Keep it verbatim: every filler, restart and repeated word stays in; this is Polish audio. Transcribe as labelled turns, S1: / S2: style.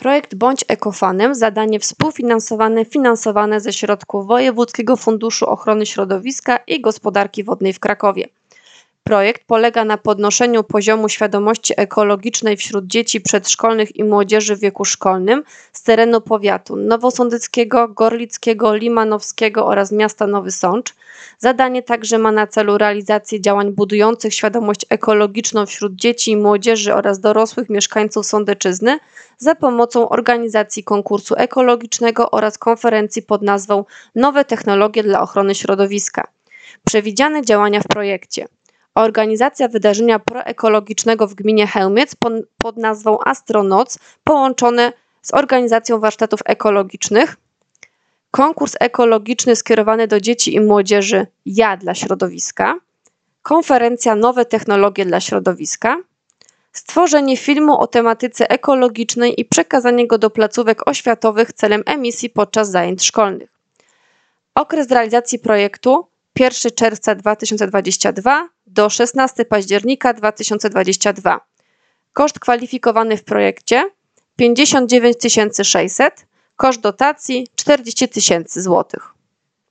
S1: Projekt Bądź Ekofanem, zadanie współfinansowane, finansowane ze środków Wojewódzkiego Funduszu Ochrony Środowiska i Gospodarki Wodnej w Krakowie. Projekt polega na podnoszeniu poziomu świadomości ekologicznej wśród dzieci przedszkolnych i młodzieży w wieku szkolnym z terenu powiatu nowosądeckiego, gorlickiego, limanowskiego oraz miasta Nowy Sącz. Zadanie także ma na celu realizację działań budujących świadomość ekologiczną wśród dzieci i młodzieży oraz dorosłych mieszkańców Sądeczyzny za pomocą organizacji konkursu ekologicznego oraz konferencji pod nazwą Nowe technologie dla ochrony środowiska. Przewidziane działania w projekcie: organizacja wydarzenia proekologicznego w gminie Chełmiec pod, pod nazwą Astronoc, połączone z organizacją warsztatów ekologicznych, konkurs ekologiczny skierowany do dzieci i młodzieży Ja dla środowiska, konferencja Nowe technologie dla środowiska, stworzenie filmu o tematyce ekologicznej i przekazanie go do placówek oświatowych celem emisji podczas zajęć szkolnych. Okres realizacji projektu pierwszego czerwca dwa tysiące dwudziestego drugiego do szesnastego października dwa tysiące dwudziestego drugiego. Koszt kwalifikowany w projekcie pięćdziesiąt dziewięć tysięcy sześćset, koszt dotacji czterdzieści tysięcy złotych.